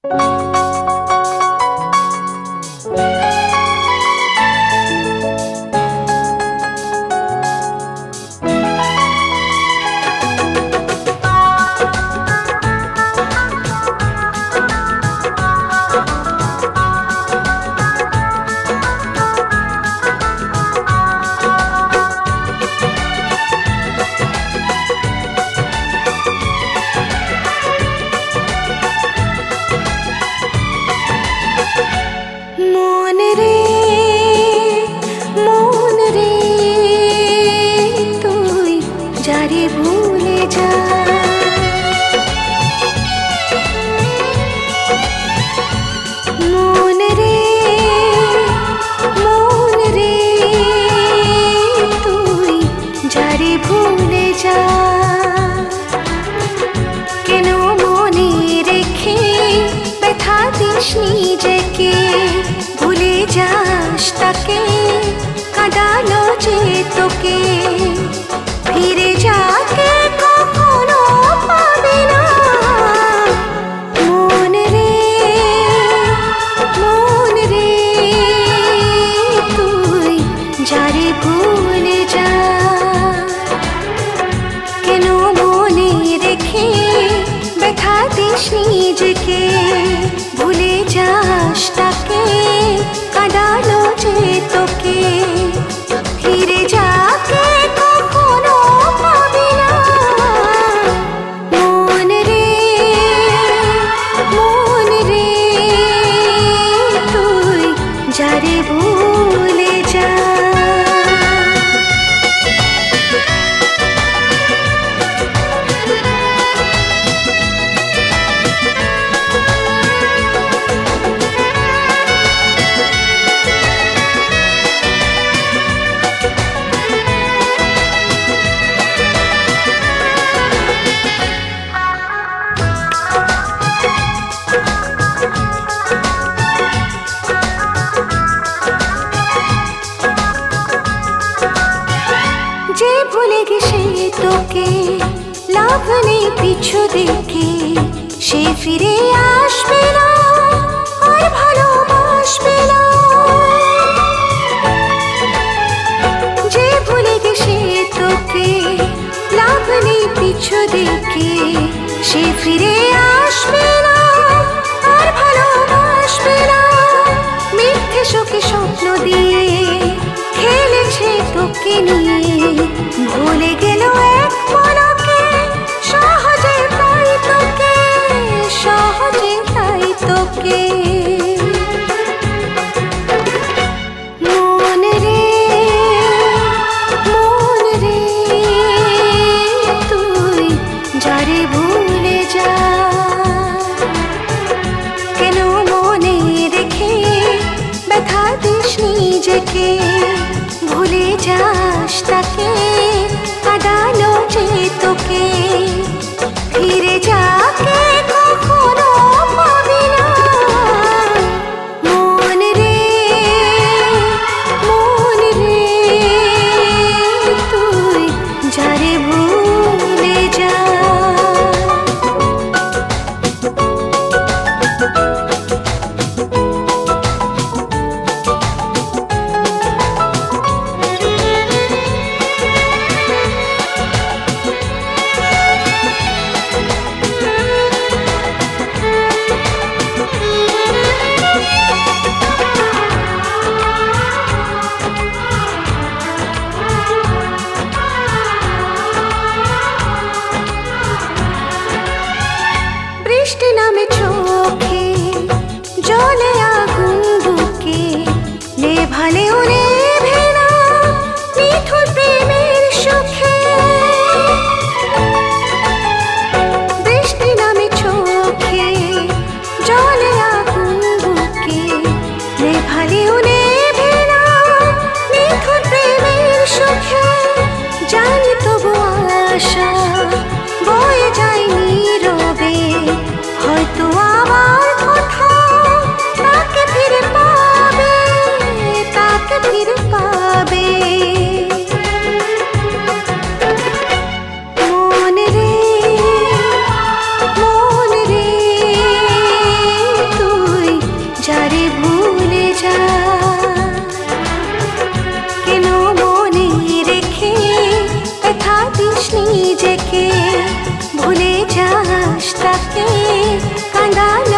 নিজেকে ভুলে যাস তাকে কাঁদালো যে তোকে ফিরে যাকে কখনো পাবে না মন রে তুই যারে ভুলে যা কেন মনে রেখে ব্যথা দিস নিজেকে ভুলে যাস তাকে কাঁদালো যে তোকে ফিরে যাকে কখনো পাবি না মন রে তুই যারে ভুলে যা যে ভুলে গেছে তোকে লাভ নেই পিছু দেখে সে ফিরে আসবে না আর ভালোবাসবে না যে ভুলে গেছে তোকে লাভ নেই পিছু দেখে সে ফিরে আসবে না আর ভালোবাসবে না মিথ্যে সুখে স্বপ্ন দিয়ে খেলেছে তোকে নিয়ে ভুলে গেল এক পলকে সহজে তাই তোকে মন রে তুই যারে ভুলে যা কেন মনে রেখে ব্যথা দিস নিজেকে ভুলে যাস তাকে কাঁদালো যে তোকে ফিরে যাকে কখনো পাবি না মন রে তুই যারে ভুলে যা বৃষ্টি নামে চোখে জলে আগুন বুকে নেভালেও নেভে না নিঠুর প্রেমের সুখে বৃষ্টি নামে চোখে জলে আগুন বুকে নেভালেও নেভে না নিঠুর প্রেমের সুখে জানি তবু আশা বয়ে যায় নীরবে হয়তো আমার কথা তাকে ফিরে পাবে মানুষটাকে কাঁদানো